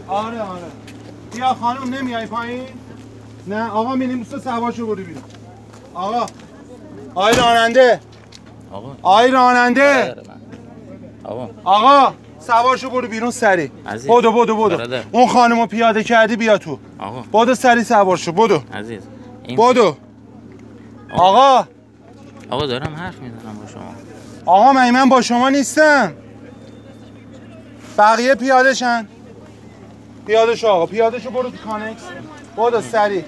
آره بیا خانم نمیای پایین؟ نه آقا مینیبوس سوارشو برو بیرون. آقای راننده. آقای راننده. آقا سوارشو برو بیرون سری. بدو. اون خانمو پیاده کردی بیا تو. بدو سری سوارشو بدو. عزیز. بدو. آقا دارم حرف میزنم با شما. آقا من با شما نیستم. بقیه پیاده شن. پیاده شو آقا، پیاده شو برو تو کانکس. بدو سری.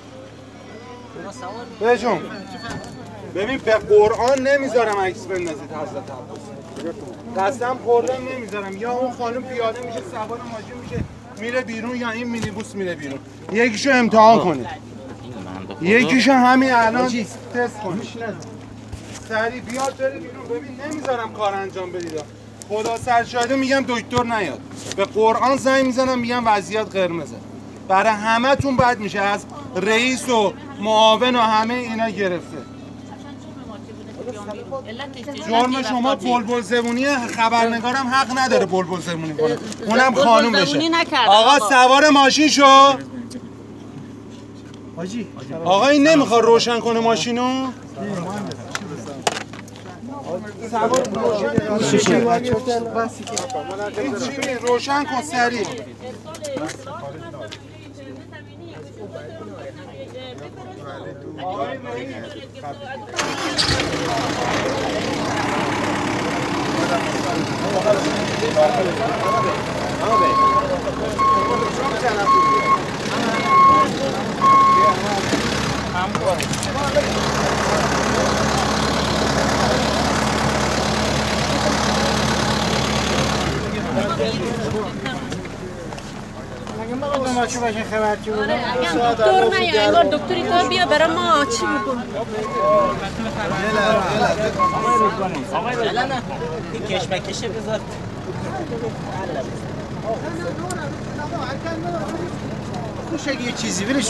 بجون. ببین به قرآن نمیذارم عکس بندازید حضرت عباس. قسم خوردم نمیذارم. یا اون خانم پیاده میشه سوار ماشین میشه میره بیرون یا این مینیبوس میره بیرون. یکیشو امتحان کنید. یکیشو همین الان تست کنید. سری بیاد بره بیرون. ببین نمیذارم کار انجام بدید. خدا سرشاهده میگم دکتر نیاد. به قرآن زنگ میزنم میگم وضعیت قرمزه. برای همه‌تون بد میشه، از رئیس و معاون و همه اینا گرفته. جرم شما بلبل زبونی، خبرنگارم حق نداره بلبل زبونی کنه. اونم خانوم بشه. آقا سوار ماشین شو. آقا این نمیخواد روشن کنه ماشینو؟ روشن کن سریع. دکتر نه انگار دکتری تو بیا برای ما چی بکن. آقای این کشمکشه بذار. خوش اگه یه چیزی برش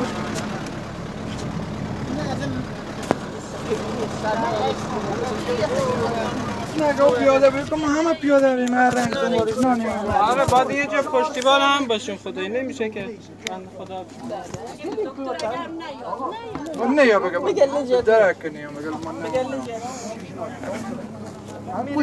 نگاه پیاده بکنم همه پیاده بریم هر رنگ دنبالش آره باید یه جا پشتیبان هم باشیم خدایی نمیشه که خدا نه یا بگم درک کنیم